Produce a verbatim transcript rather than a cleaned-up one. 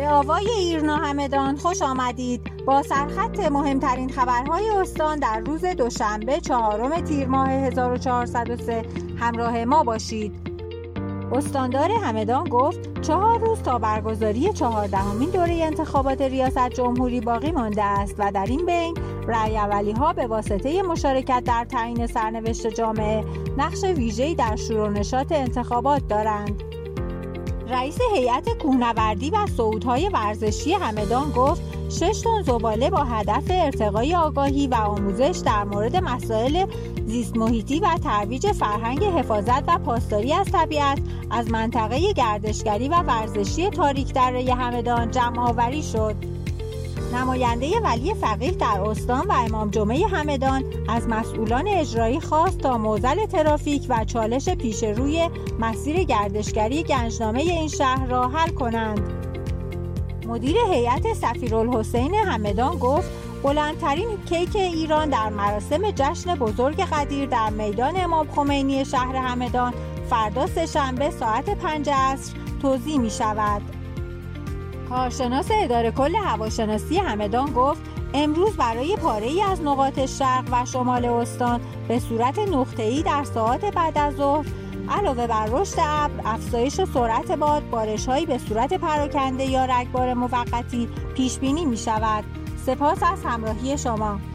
به آوای ایرنا همدان خوش آمدید. با سرخط مهمترین خبرهای استان در روز دوشنبه چهارم تیر ماه هزار و چهارصد و سه همراه ما باشید. استاندار همدان گفت چهار روز تا برگزاری چهاردهمین دوره انتخابات ریاست جمهوری باقی مانده است و در این بین رأی اولی‌ها به واسطه مشارکت در تعیین سرنوشت جامعه نقش ویژه‌ای در شور و نشاط انتخابات دارند. رئیس هیئت کوهنوردی و صعودهای ورزشی همدان گفت شش تن زباله با هدف ارتقای آگاهی و آموزش در مورد مسائل زیست محیطی و ترویج فرهنگ حفاظت و پاسداری از طبیعت از منطقه گردشگری و ورزشی تاریک دره همدان جمع آوری شد. نماینده ولی فقیه در استان و امام جمعه همدان از مسئولان اجرایی خواست تا معضل ترافیک و چالش پیش روی مسیر گردشگری گنجنامه این شهر را حل کنند. مدیر هیئت سفیرالحسین همدان گفت بلندترین کیک ایران در مراسم جشن بزرگ قدیر در میدان امام خمینی شهر همدان فردا سه‌شنبه ساعت پنج عصر توزیع می شود. کارشناس اداره کل هواشناسی همدان گفت امروز برای پاره‌ای از نقاط شرق و شمال استان به صورت نقطه‌ای در ساعات بعد از ظهر علاوه بر رشد ابر، افزایش سرعت باد، بارش‌هایی به صورت پراکنده یا رگبار موقتی پیش بینی می‌شود. سپاس از همراهی شما.